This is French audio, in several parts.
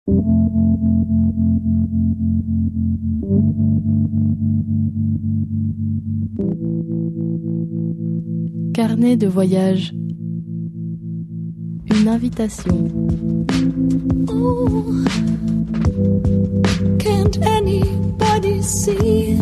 Carnet de voyage. Une invitation. Oh, can't anybody see?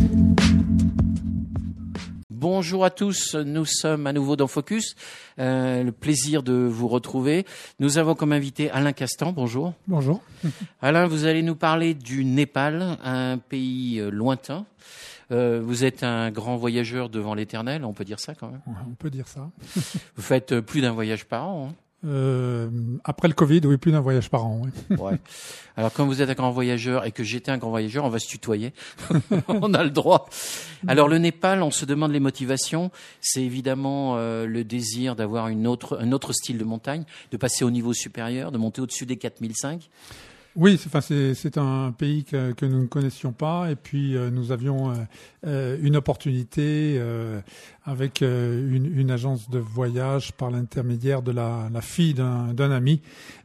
Bonjour à tous, nous sommes à nouveau dans Focus. Le plaisir de vous retrouver. Nous avons comme invité Alain Castan. Bonjour. Bonjour. Alain, vous allez nous parler du Népal, un pays lointain. Vous êtes un grand voyageur devant l'éternel, on peut dire ça quand même. On peut dire ça. Vous faites plus d'un voyage par an. Après le Covid, oui, plus d'un voyage par an. Oui. Ouais. Alors, comme vous êtes un grand voyageur et que j'étais un grand voyageur, on va se tutoyer. On a le droit. Alors, le Népal, on se demande les motivations. C'est évidemment le désir d'avoir un autre style de montagne, de passer au niveau supérieur, de monter au-dessus des 4005. Oui, c'est un pays que nous ne connaissions pas, et puis nous avions une opportunité avec une agence de voyage par l'intermédiaire de la fille d'un ami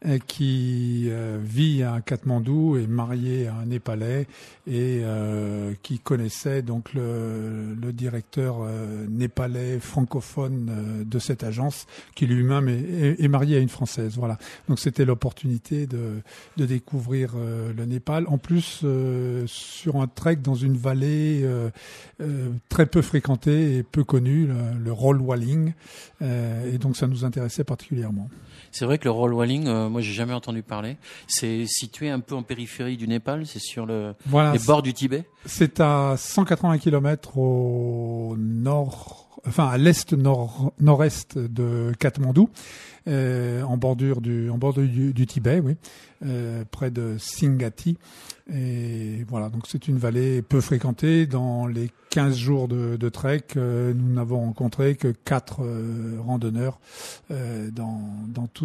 qui vit à Katmandou, est mariée à un Népalais et qui connaissait donc le directeur népalais francophone de cette agence, qui lui-même est marié à une Française. Voilà. Donc c'était l'opportunité de découvrir le Népal, en plus sur un trek dans une vallée très peu fréquentée et peu connue, le Roll Walling, et donc ça nous intéressait particulièrement. C'est vrai que le Roll Walling, moi j'ai jamais entendu parler. C'est situé un peu en périphérie du Népal, c'est sur les bords du Tibet. C'est à 180 km au nord, enfin à l'est nord-est de Katmandou, en bordure du Tibet, oui, près de Singati. Et voilà, donc c'est une vallée peu fréquentée. Dans les 15 jours de trek, nous n'avons rencontré que 4 randonneurs dans tout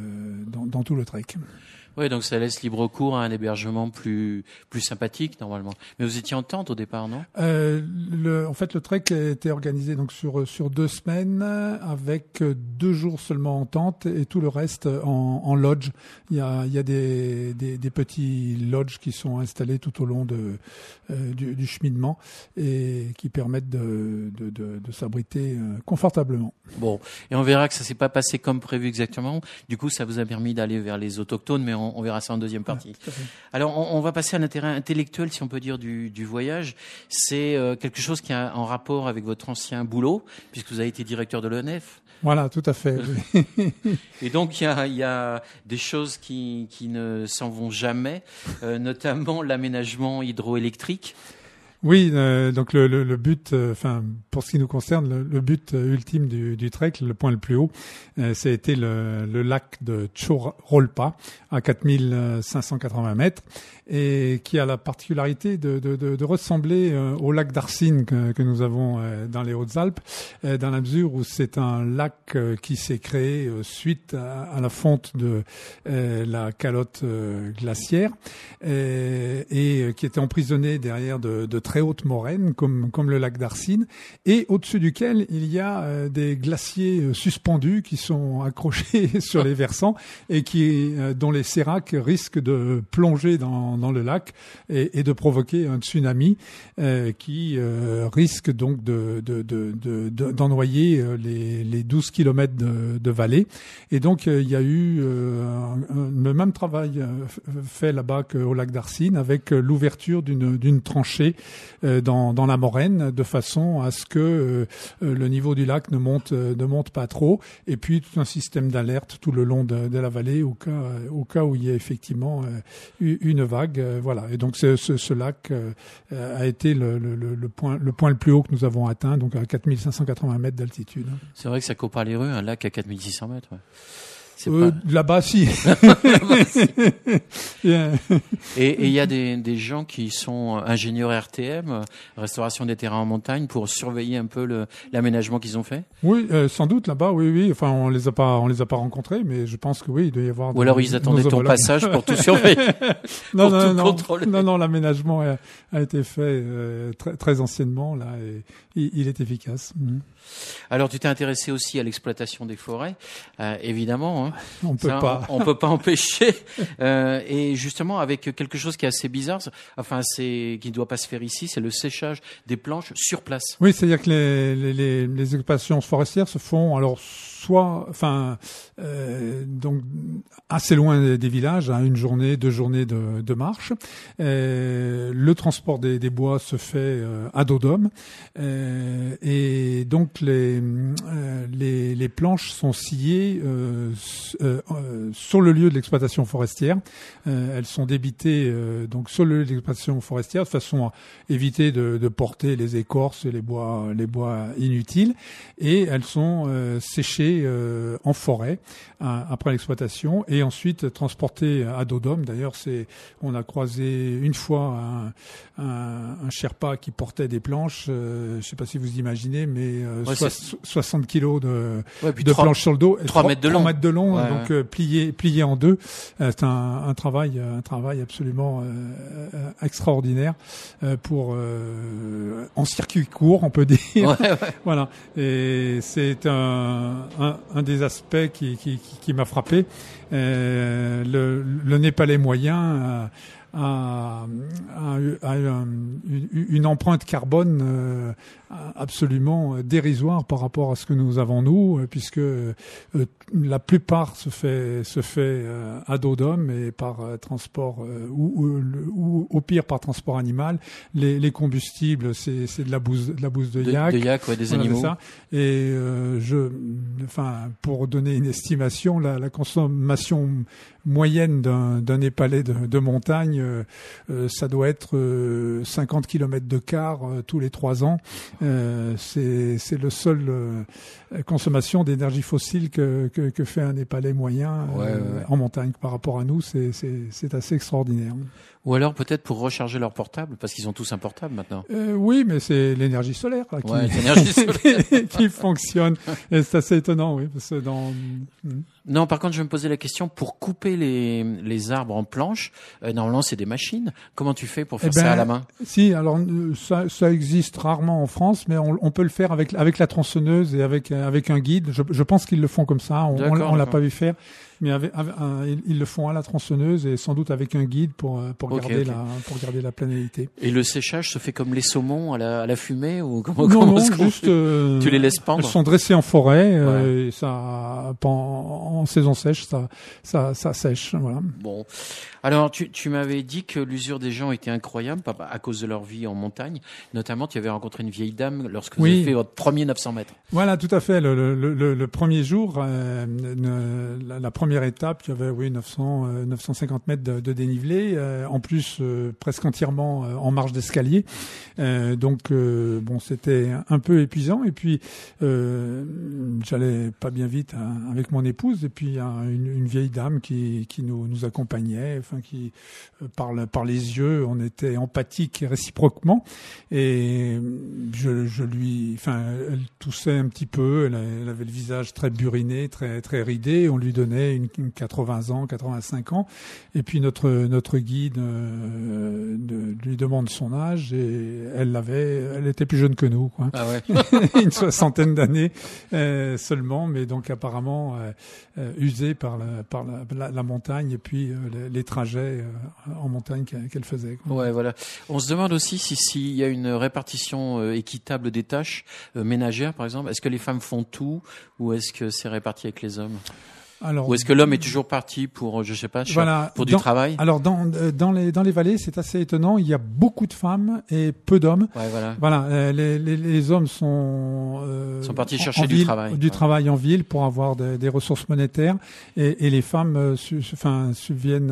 le trek. Oui, donc ça laisse libre cours à un hébergement plus sympathique normalement. Mais vous étiez en tente au départ, non ? En fait, le trek était organisé donc sur 2 semaines, avec 2 jours seulement en tente et tout le reste en lodge. Il y a des petits lodges qui sont installés tout au long du cheminement et qui permettent de s'abriter confortablement. Bon, et on verra que ça s'est pas passé comme prévu exactement. Du coup, ça vous a permis d'aller vers les autochtones, mais on verra ça en deuxième partie. Ouais, alors, on va passer à un terrain intellectuel, si on peut dire, du voyage. C'est quelque chose qui a en rapport avec votre ancien boulot, puisque vous avez été directeur de l'ONF. Voilà, tout à fait. Oui. Et donc, il y a des choses qui ne s'en vont jamais, notamment l'aménagement hydroélectrique. Oui, donc le but, pour ce qui nous concerne, le but ultime du trek, le point le plus haut, ça a été le lac de Chorolpa à 4580 mètres, et qui a la particularité de ressembler au lac d'Arsine que nous avons dans les Hautes-Alpes, dans la mesure où c'est un lac qui s'est créé suite à la fonte de la calotte glaciaire, et qui était emprisonné derrière de très hautes moraines comme le lac d'Arsine, et au-dessus duquel il y a des glaciers suspendus qui sont accrochés sur les versants et dont les séracs risquent de plonger dans le lac et de provoquer un tsunami qui risque donc d'ennoyer les 12 kilomètres de vallée. Et donc il y a eu le même travail fait là-bas qu'au lac d'Arsine, avec l'ouverture d'une tranchée dans la moraine, de façon à ce que le niveau du lac ne monte pas trop, et puis tout un système d'alerte tout le long de la vallée au cas où il y a effectivement une vague. Voilà. Et donc ce lac a été le point le plus haut que nous avons atteint, donc à 4580 mètres d'altitude. C'est vrai que ça court pas les rues, un lac à 4600 mètres. Ouais. Là-bas, si. Yeah. Et il y a des gens qui sont ingénieurs RTM, restauration des terrains en montagne, pour surveiller un peu l'aménagement qu'ils ont fait. Oui, sans doute là-bas, oui. Enfin, on les a pas rencontrés, mais je pense que oui, il doit y avoir. Ou alors ils attendaient ton passage pour tout surveiller. Non, l'aménagement a été fait très très anciennement là, et il est efficace. Alors, tu t'es intéressé aussi à l'exploitation des forêts, évidemment. Hein. On peut pas. On peut pas empêcher. Et justement, avec quelque chose qui est assez bizarre, qui ne doit pas se faire ici, c'est le séchage des planches sur place. Oui, c'est-à-dire que les exploitations forestières se font alors donc assez loin des villages, hein, 1 journée, 2 journées de marche. Le transport des bois se fait à dos d'homme, et donc les planches sont sciées sur le lieu de l'exploitation forestière. Elles sont débitées donc sur le lieu de l'exploitation forestière de façon à éviter de porter les écorces et les bois inutiles, et elles sont séchées en forêt après l'exploitation et ensuite transportées à dos d'homme. D'ailleurs, on a croisé une fois un Sherpa qui portait des planches, je ne sais pas si vous imaginez, mais 60 kilos de planches sur le dos, 3 mètres de long, 3 mètres de long, ouais, donc plié en deux. C'est un travail absolument extraordinaire pour en circuit court, on peut dire. Ouais. Voilà. Et c'est un des aspects qui m'a frappé. Le Népalais moyen a une empreinte carbone absolument dérisoire par rapport à ce que nous avons nous, puisque la plupart se fait à dos d'homme et par transport ou au pire par transport animal. Les combustibles, c'est de la bouse de yak. De yak, ouais, des animaux. Ça. Et pour donner une estimation, la consommation moyenne d'un Népalais de montagne, ça doit être 50 km de car tous les 3 ans. C'est le seul consommation d'énergie fossile que fait un Népalais moyen en montagne. Par rapport à nous, c'est assez extraordinaire. Ou alors peut-être pour recharger leur portable, parce qu'ils ont tous un portable maintenant. Oui, mais c'est l'énergie solaire là, qui fonctionne. Et c'est assez étonnant, oui. Parce que Non, par contre, je me posais la question, pour couper les arbres en planches, normalement c'est des machines. Comment tu fais pour faire ça à la main? Si, alors ça existe rarement en France, mais on peut le faire avec la tronçonneuse et avec un guide. Je pense qu'ils le font comme ça. On l'a pas vu faire. Mais ils le font à la tronçonneuse et sans doute avec un guide pour garder la planéité. Et le séchage se fait comme les saumons à la fumée ou Non, juste tu les laisses pendre? Elles sont dressées en forêt, et ça en saison sèche ça sèche, voilà. Bon. Alors tu m'avais dit que l'usure des gens était incroyable à cause de leur vie en montagne. Notamment, tu avais rencontré une vieille dame lorsque vous avez fait votre premier 900 mètres. Voilà, tout à fait. Le premier jour, la première étape, il y avait 950 mètres de dénivelé, en plus presque entièrement en marche d'escalier. Donc c'était un peu épuisant. Et puis j'allais pas bien vite avec mon épouse. Et puis une vieille dame qui nous accompagnait, qui par les yeux, on était empathiques réciproquement. Et elle toussait un petit peu. Elle avait le visage très buriné, très très ridé. On lui donnait une 80 ans, 85 ans. Et puis notre guide lui demande son âge et elle était plus jeune que nous, quoi. Ah ouais. Une 60aine d'années seulement, mais donc apparemment usée par la montagne et puis les trajets en montagne qu'elle faisait, quoi. Ouais, voilà. On se demande aussi s'il y a une répartition équitable des tâches ménagères, par exemple. Est-ce que les femmes font tout ou est-ce que c'est réparti avec les hommes? Alors, ou est-ce que l'homme est toujours parti pour, je sais pas, pour du travail? Alors dans les vallées, c'est assez étonnant. Il y a beaucoup de femmes et peu d'hommes. Ouais, voilà. Voilà, les hommes sont partis chercher du travail en ville pour avoir des ressources monétaires, et les femmes subviennent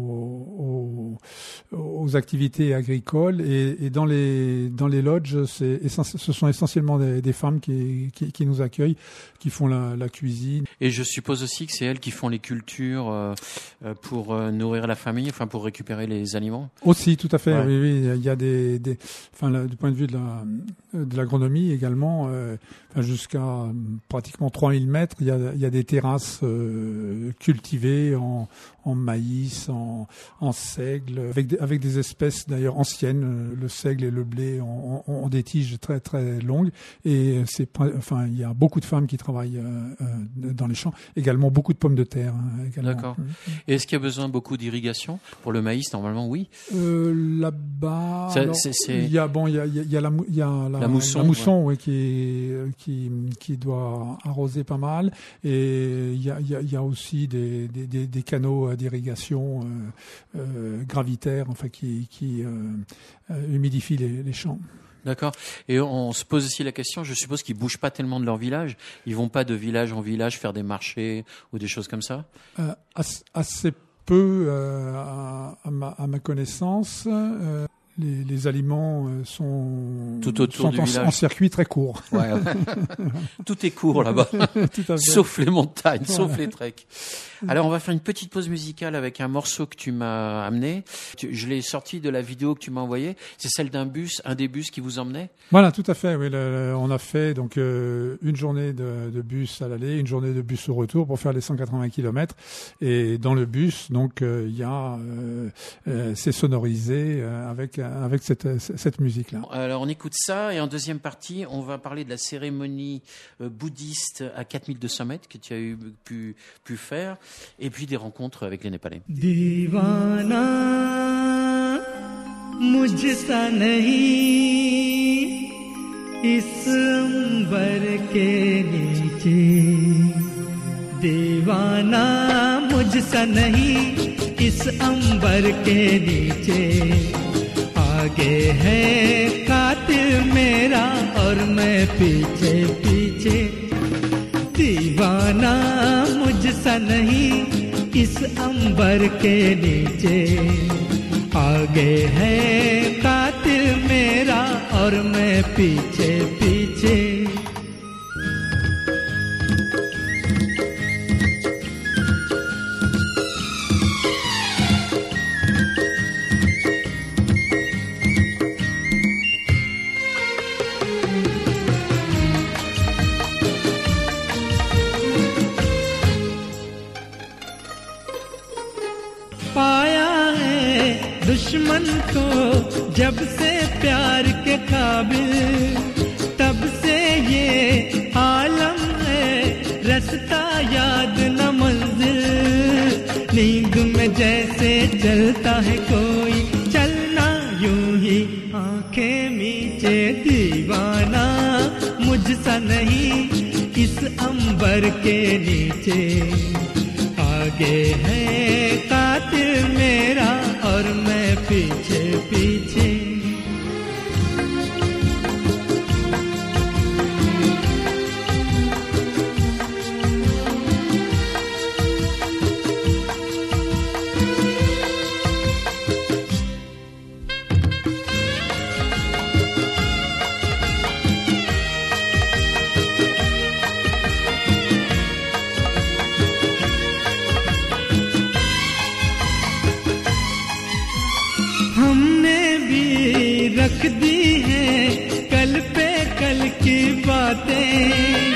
aux activités agricoles, et dans les lodges, ce sont essentiellement des femmes qui nous accueillent, qui font la cuisine. Et je suppose aussi que c'est elles qui font les cultures pour nourrir la famille, pour récupérer les aliments. Aussi, tout à fait. Ouais. Oui, il y a du point de vue de l'agronomie également, jusqu'à pratiquement 3000 mètres, il y a des terrasses cultivées en maïs, en seigle, avec des espèces d'ailleurs anciennes. Le seigle et le blé ont des tiges très très longues, et il y a beaucoup de femmes qui travaillent dans les champs. Également beaucoup de pommes de terre. Également. D'accord. Et est-ce qu'il y a besoin beaucoup d'irrigation pour le maïs? Normalement, oui. Là-bas, il y a la mousson, ouais, qui doit arroser pas mal, et il y a aussi des canaux d'irrigation gravitaires, enfin qui humidifient les champs. D'accord. Et on se pose aussi la question, je suppose qu'ils bougent pas tellement de leur village. Ils vont pas de village en village faire des marchés ou des choses comme ça? Assez peu, à ma connaissance. Les aliments sont tout autour du village, en circuit très court. Ouais. Tout est court là-bas, sauf les montagnes, sauf les treks. Alors on va faire une petite pause musicale avec un morceau que tu m'as amené. Je l'ai sorti de la vidéo que tu m'as envoyée. C'est celle d'un bus, un des bus qui vous emmenait? Voilà, tout à fait. Oui, on a fait donc une journée de bus à l'aller, une journée de bus au retour pour faire les 180 km. Et dans le bus, donc c'est sonorisé avec cette musique-là. Alors on écoute ça, et en deuxième partie, on va parler de la cérémonie bouddhiste à 4200 mètres que tu as pu faire, et puis des rencontres avec les Népalais. दीवाना मुझसा नहीं इस अंबर के नीचे दीवाना मुझसा नहीं इस अंबर के नीचे आगे है कातिल मेरा और मैं पीछे पीछे दीवाना मुझसा नहीं इस अंबर के नीचे आगे है कातिल मेरा और मैं पीछे पीछे दुश्मन को जब से प्यार के काबिल तब से ये आलम है रास्ता याद न मंजिल नींद में जैसे चलता है कोई चलना यूं ही आंखें मीचे दीवाना मुझसा नहीं इस अंबर के नीचे आगे है कातिल मेरा और मैं पीछे पीछे रख दी है कल पे कल की बातें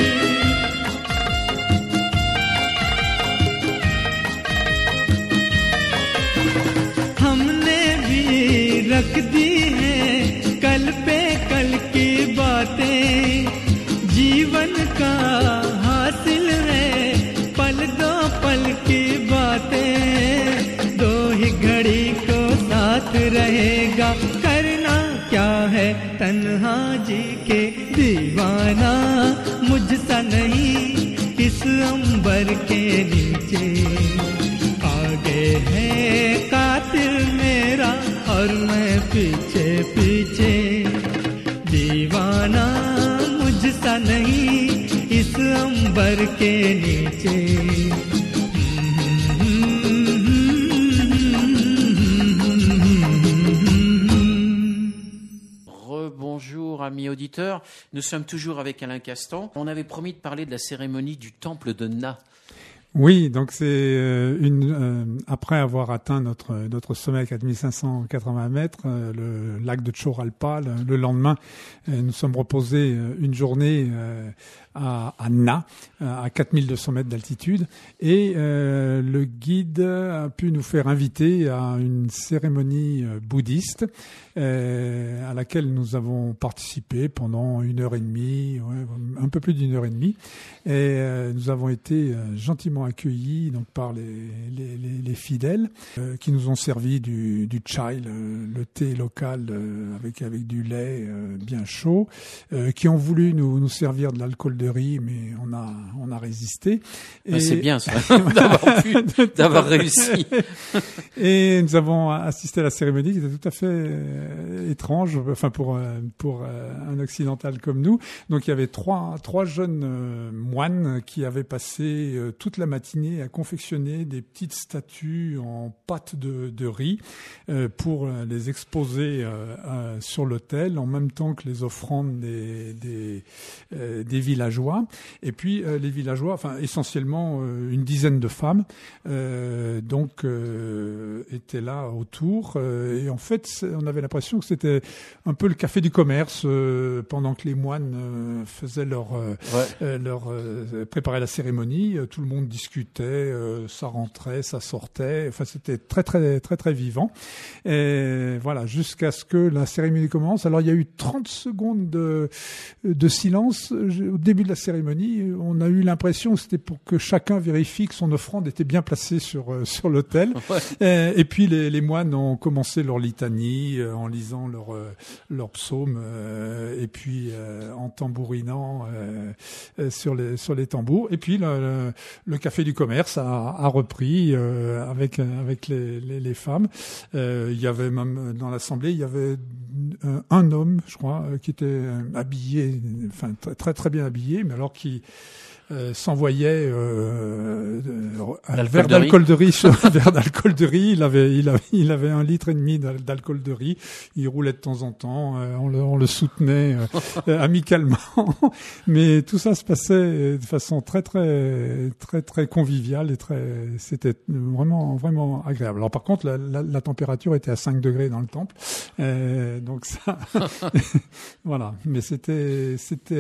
हमने भी रख दी है कल पे कल की बातें जीवन का हासिल है पल दो पल की बातें दो ही घड़ी को साथ रहेगा करना क्या है तन्हा जी के दीवाना मुझसा नहीं इस अंबर के नीचे आगे है कातिल मेरा और मैं पीछे पीछे दीवाना मुझसा नहीं इस अंबर के नीचे Bonjour amis auditeurs, nous sommes toujours avec Alain Castan. On avait promis de parler de la cérémonie du temple de Na. Oui, donc c'est après avoir atteint notre sommet à 4580 mètres, le lac de Choralpa, le lendemain, nous sommes reposés une journée à Na, à 4200 mètres d'altitude, et le guide a pu nous faire inviter à une cérémonie bouddhiste à laquelle nous avons participé pendant 1h30, un peu plus d'1h30, et nous avons été gentiment accueillis donc par les fidèles qui nous ont servi du chai, le thé local avec du lait bien chaud, qui ont voulu nous servir de l'alcool de riz, mais on a résisté. Et c'est bien ça, d'avoir réussi. Et nous avons assisté à la cérémonie qui était tout à fait étrange, enfin pour un occidental comme nous. Donc il y avait trois jeunes moines qui avaient passé toute la matinée à confectionner des petites statues en pâte de riz pour les exposer sur l'autel en même temps que les offrandes des villageois. Et puis les villageois, enfin essentiellement une dizaine de femmes, étaient là autour. Et en fait, on avait l'impression que c'était un peu le café du commerce pendant que les moines faisaient préparaient la cérémonie. Tout le monde discutait, ça rentrait, ça sortait. Enfin, c'était très très très très vivant. Et voilà, jusqu'à ce que la cérémonie commence. Alors, il y a eu 30 secondes de silence au début de la cérémonie. On a eu l'impression que c'était pour que chacun vérifie que son offrande était bien placée sur l'autel. Ouais. Et puis les moines ont commencé leur litanie en lisant leur psaume et puis en tambourinant sur les tambours. Et puis le café du commerce a repris avec les femmes. Il y avait même dans l'assemblée, il y avait un homme, je crois, qui était habillé, enfin très très bien habillé, mais alors qui s'envoyait un verre d'alcool de riz sur un verre d'alcool de riz. Il avait 1,5 litre d'alcool de riz. Il roulait de temps en temps. On le soutenait amicalement. Mais tout ça se passait de façon très très très très conviviale et c'était vraiment vraiment agréable. Alors par contre, la température était à 5 degrés dans le temple. Donc ça, voilà. Mais c'était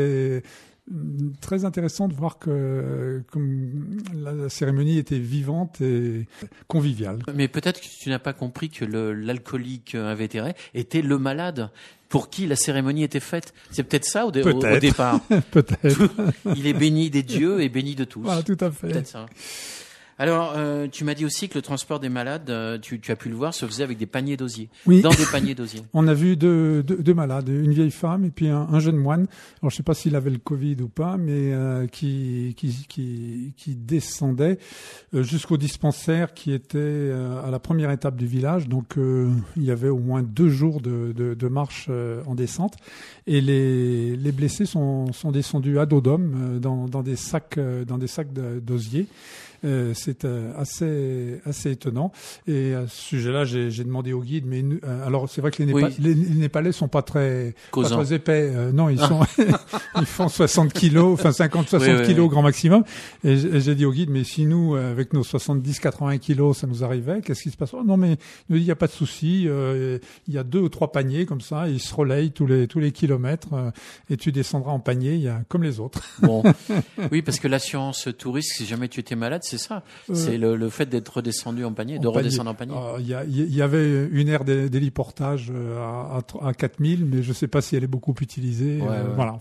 très intéressant de voir que comme la cérémonie était vivante et conviviale. Mais peut-être que tu n'as pas compris que l'alcoolique invétéré était le malade pour qui la cérémonie était faite. C'est peut-être ça au départ. Peut-être. Il est béni des dieux et béni de tous. Ah, tout à fait. Peut-être ça. Alors, tu m'as dit aussi que le transport des malades, tu as pu le voir, se faisait avec des paniers d'osier. Oui. Dans des paniers d'osier. On a vu deux malades, une vieille femme et puis un jeune moine. Alors, je sais pas s'il avait le Covid ou pas, mais qui descendait jusqu'au dispensaire qui était à la première étape du village. Donc, il y avait au moins 2 jours de marche en descente. Et les blessés sont descendus à dos d'homme dans des sacs d'osier. C'est assez étonnant. Et à ce sujet-là, j'ai demandé au guide, mais alors c'est vrai que les Népalais sont pas très épais. Non, ils font 60 kilos, enfin 50-60 kilos grand maximum. Et j'ai dit au guide, mais si nous, avec nos 70-80 kilos, ça nous arrivait, qu'est-ce qui se passe? Non, mais il nous dit, il y a pas de souci. Il y a 2 ou 3 paniers comme ça, ils se relayent tous les kilomètres, et tu descendras en panier, comme les autres. Bon, oui, parce que l'assurance touriste, si jamais tu étais malade, c'est ça. C'est le fait d'être redescendu en panier, redescendre en panier. Il y avait une aire d'héliportage à 4000, mais je sais pas si elle est beaucoup utilisée. Voilà.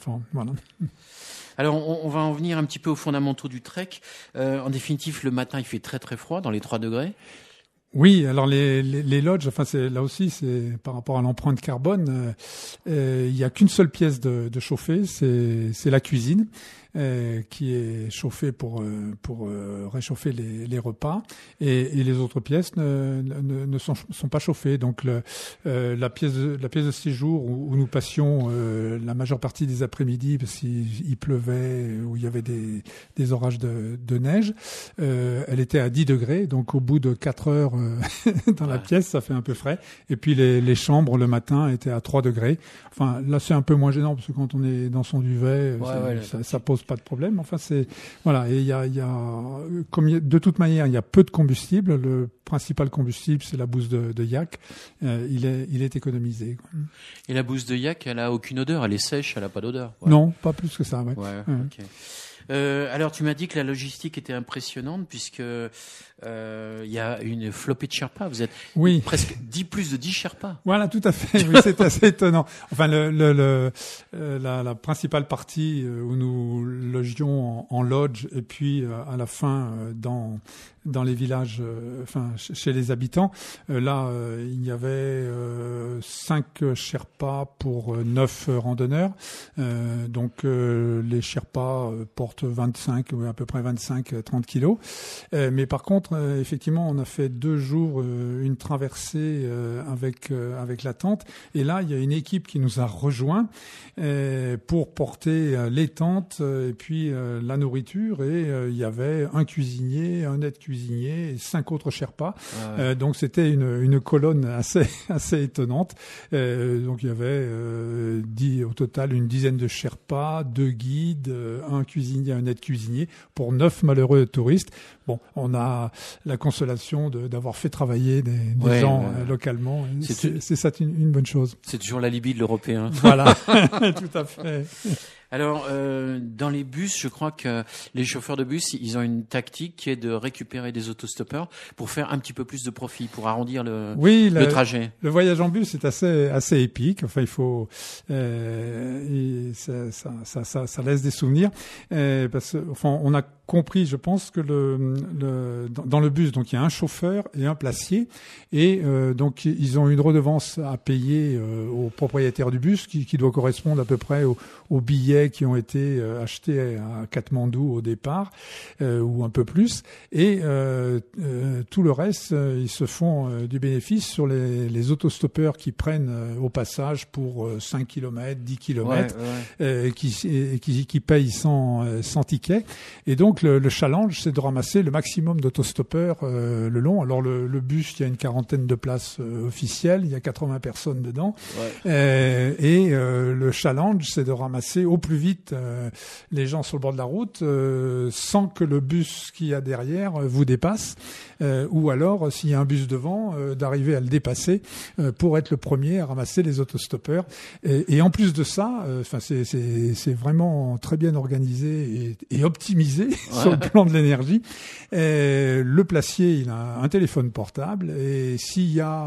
Alors, on va en venir un petit peu aux fondamentaux du trek. En définitive, le matin, il fait très très froid, dans les 3 degrés. Oui, alors les lodges, enfin là aussi c'est par rapport à l'empreinte carbone, il y a qu'une seule pièce de chauffer, c'est la cuisine. Qui est chauffée pour réchauffer les repas et les autres pièces ne sont pas chauffées. Donc la pièce de séjour où nous passions la majeure partie des après-midi parce qu'il pleuvait ou il y avait des orages de neige, elle était à 10 degrés. Donc au bout de 4 heures dans la pièce, ça fait un peu frais. Et puis les chambres le matin étaient à 3 degrés. Enfin là c'est un peu moins gênant parce que quand on est dans son duvet, ça pose pose pas de problème. Enfin, voilà. Et de toute manière, il y a peu de combustible. Le principal combustible, c'est la bouse de yak. Il est économisé, quoi. Et la bouse de yak, elle a aucune odeur, elle est sèche, elle a pas d'odeur. Ouais. Non, pas plus que ça. Ouais. Ok. Alors tu m'as dit que la logistique était impressionnante puisque il y a une flopée de Sherpas. Vous êtes presque plus de 10 Sherpas. Voilà, tout à fait. Oui, c'est assez étonnant. Enfin, la principale partie où nous logions en lodge et puis à la fin dans les villages, chez les habitants. Il y avait 5 Sherpas pour 9 randonneurs. Donc les Sherpas portent à peu près 25-30 kilos. Mais par contre, effectivement, on a fait 2 jours une traversée avec la tente. Et là, il y a une équipe qui nous a rejoints pour porter les tentes et puis la nourriture. Et il y avait un cuisinier, un aide-cuisinier et 5 autres Sherpas. Donc c'était une colonne assez étonnante. Donc il y avait au total une dizaine de Sherpas, 2 guides, un cuisinier, un aide-cuisinier pour 9 malheureux touristes. Bon, on a la consolation d'avoir fait travailler des gens localement. C'est ça une bonne chose. C'est toujours l'alibi de l'Européen. Voilà, tout à fait. Alors, dans les bus, je crois que les chauffeurs de bus, ils ont une tactique qui est de récupérer des autostoppeurs pour faire un petit peu plus de profit, pour arrondir le trajet. Le voyage en bus est assez épique. Enfin, il faut, ça laisse des souvenirs, parce que, enfin, on a compris, je pense, que dans le bus, donc il y a un chauffeur et un placier, et donc ils ont une redevance à payer au propriétaire du bus qui doit correspondre à peu près aux billets qui ont été achetés à Katmandou au départ, ou un peu plus, et tout le reste, ils se font du bénéfice sur les autostoppeurs qui prennent au passage pour 5 km, 10 km, et qui payent sans ticket. Et donc le challenge, c'est de ramasser le maximum d'autostoppeurs le long. Alors le bus, il y a une quarantaine de places officielles, il y a 80 personnes dedans, et le challenge, c'est de ramasser au plus vite les gens sur le bord de la route sans que le bus qu'il y a derrière vous dépasse, ou alors s'il y a un bus devant, d'arriver à le dépasser pour être le premier à ramasser les autostoppeurs. Et en plus de ça, c'est vraiment très bien organisé et optimisé sur le plan de l'énergie. Le placier, il a un téléphone portable, et s'il y a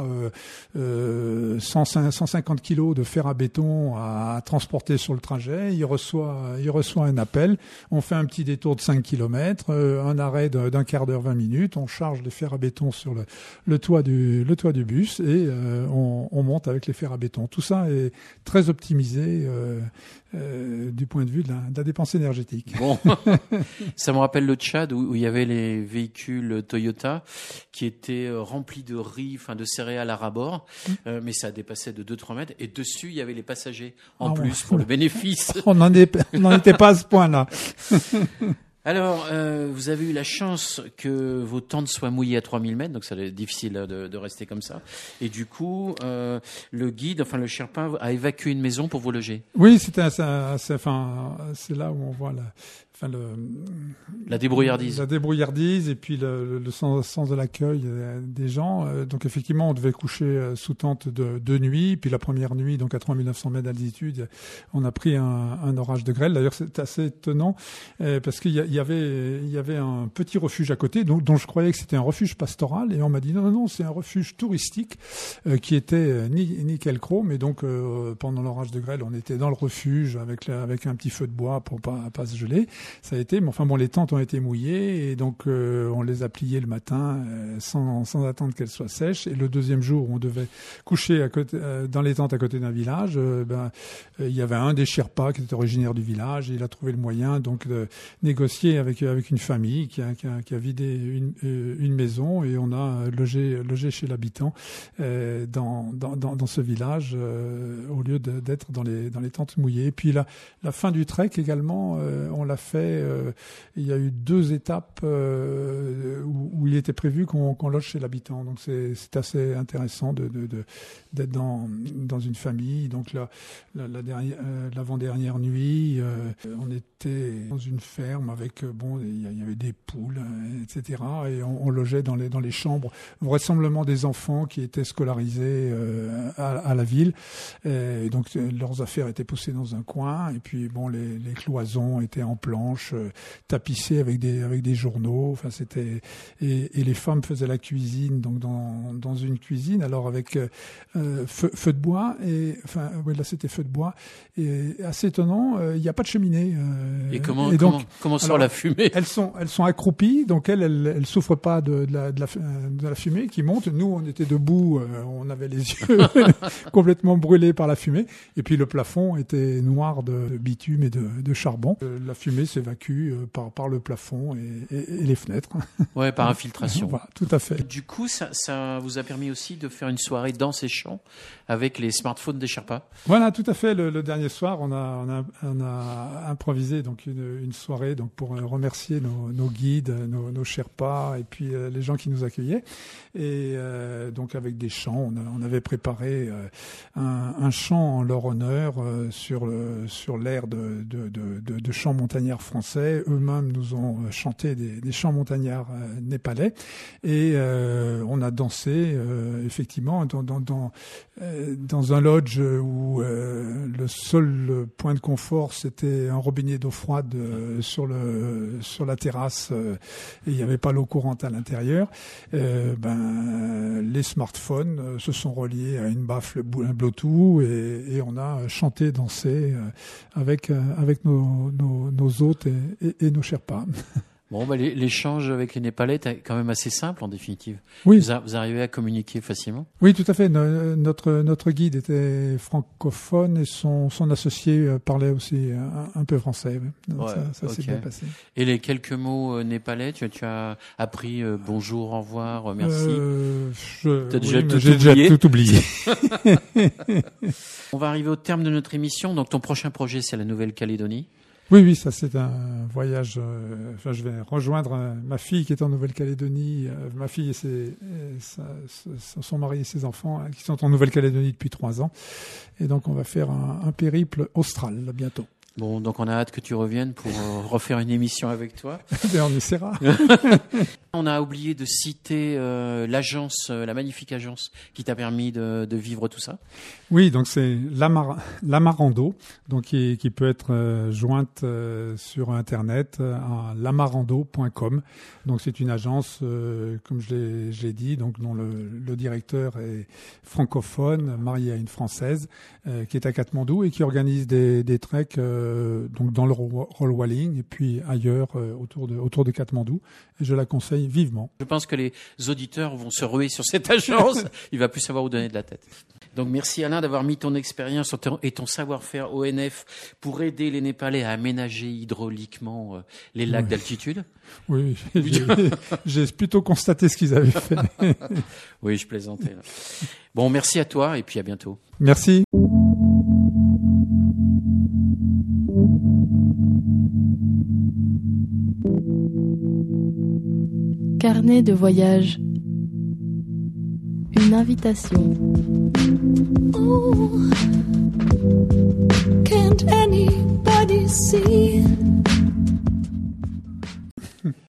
150 kilos de fer à béton à transporter sur le trajet, il reçoit un appel. On fait un petit détour de 5 km, un arrêt d'un quart d'heure, 20 minutes. On charge les fers à béton sur le toit du bus, et on monte avec les fers à béton. Tout ça est très optimisé du point de vue de la dépense énergétique. Bon, ça me rappelle le Tchad où il y avait les véhicules Toyota qui étaient remplis de riz, de céréales à ras-bord, mais ça dépassait de 2-3 mètres, et dessus il y avait les passagers en plus pour le bénéfice. On n'en était pas à ce point-là. Alors, vous avez eu la chance que vos tentes soient mouillées à 3000 mètres, donc ça est difficile de rester comme ça. Et du coup, le guide, le Sherpa, a évacué une maison pour vous loger. Oui, c'est là où on voit la débrouillardise. La débrouillardise, et puis le sens de l'accueil des gens. Donc effectivement, on devait coucher sous tente de nuit. Puis la première nuit, donc à 3900 mètres d'altitude, on a pris un orage de grêle. D'ailleurs, c'est assez étonnant parce qu'il y avait un petit refuge à côté dont je croyais que c'était un refuge pastoral. Et on m'a dit non, c'est un refuge touristique qui était nickel chrome. Et donc pendant l'orage de grêle, on était dans le refuge avec un petit feu de bois pour pas se geler. Ça a été, mais les tentes ont été mouillées, et donc on les a pliées le matin sans attendre qu'elles soient sèches. Et le deuxième jour, on devait coucher dans les tentes à côté d'un village. Il y avait un des Sherpas qui était originaire du village, et il a trouvé le moyen donc de négocier avec une famille qui a vidé une maison, et on a logé chez l'habitant dans ce village au lieu d'être dans les tentes mouillées. Et puis la fin du trek également, on l'a fait fait, il y a eu 2 étapes où il était prévu qu'on loge chez l'habitant. Donc c'est assez intéressant d'être dans une famille. Donc l'avant-dernière nuit, on était dans une ferme avec il y avait des poules, etc. Et on logeait dans les chambres, vraisemblablement des enfants qui étaient scolarisés à la ville. Et donc leurs affaires étaient poussées dans un coin. Et puis les cloisons étaient en planches, tapissées avec des journaux. Enfin c'était et les femmes faisaient la cuisine donc dans une cuisine. Alors avec feu de bois là c'était feu de bois et assez étonnant, il n'y a pas de cheminée. Et comment sort la fumée? Elles sont accroupies, donc elles souffrent pas de la fumée qui monte. Nous on était debout, on avait les yeux complètement brûlés par la fumée. Et puis le plafond était noir de bitume et de charbon. La fumée s'évacue par le plafond et les fenêtres. Ouais, par infiltration. Voilà, tout à fait. Du coup, ça vous a permis aussi de faire une soirée danse et chant avec les smartphones des Sherpas. Voilà, tout à fait. Le dernier soir, on a improvisé donc une soirée donc pour remercier nos guides, nos Sherpas et puis les gens qui nous accueillaient. Et donc avec des chants, on avait préparé un chant en leur honneur sur l'air de chants montagnards français. Eux-mêmes nous ont chanté des chants montagnards népalais et on a dansé effectivement dans un lodge où le seul point de confort c'était un robinet d'eau froide sur la terrasse et il n'y avait pas l'eau courante à l'intérieur. Les smartphones se sont reliés à une baffle Bluetooth et on a chanté, dansé avec nos hôtes et nos Sherpas. Bon, l'échange avec les Népalais est quand même assez simple en définitive. Oui. Vous arrivez à communiquer facilement? Oui, tout à fait. Notre guide était francophone et son associé parlait aussi un peu français. Donc ça s'est bien passé. Et les quelques mots népalais, tu as appris bonjour, au revoir, merci. J'ai déjà tout oublié. On va arriver au terme de notre émission. Donc ton prochain projet, c'est la Nouvelle-Calédonie. Oui, ça c'est un voyage. Je vais rejoindre ma fille qui est en Nouvelle-Calédonie, ma fille et son mari et ses enfants qui sont en Nouvelle-Calédonie depuis 3 ans. Et donc on va faire un périple austral bientôt. Bon, donc on a hâte que tu reviennes pour refaire une émission avec toi. Et on essaiera. On a oublié de citer l'agence, la magnifique agence qui t'a permis de vivre tout ça. Oui, donc c'est Lamarando, donc qui peut être jointe sur Internet à lamarando.com. Donc c'est une agence, comme je l'ai dit, donc dont le directeur est francophone, marié à une Française, qui est à Katmandou et qui organise des treks donc dans le Roll-Walling et puis ailleurs autour de Katmandou. Et je la conseille vivement. Je pense que les auditeurs vont se ruer sur cette agence. Il va plus savoir où donner de la tête. Donc merci Alain d'avoir mis ton expérience et ton savoir-faire ONF pour aider les Népalais à aménager hydrauliquement les lacs d'altitude. Oui, j'ai plutôt constaté ce qu'ils avaient fait. Oui, je plaisantais. Là. Bon, merci à toi et puis à bientôt. Merci. Carnet de voyage. Une invitation. Oh, can't anybody see?